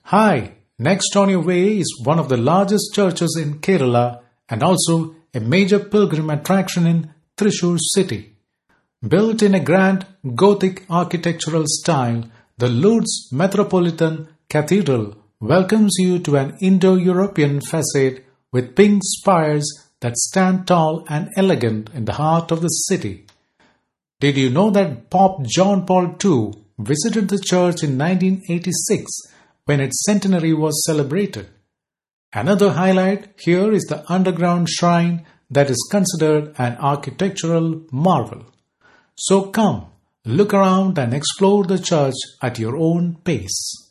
Hi, next on your way is one of the largest churches in Kerala and also a major pilgrim attraction in Thrissur city. Built in a grand Gothic architectural style, the Lourdes Metropolitan Cathedral welcomes you to an Indo-European facade with pink spires that stand tall and elegant in the heart of the city. Did you know that Pope John Paul II visited the church in 1986 when its centenary was celebrated? Another highlight here is the underground shrine that is considered an architectural marvel. So come, look around and explore the church at your own pace.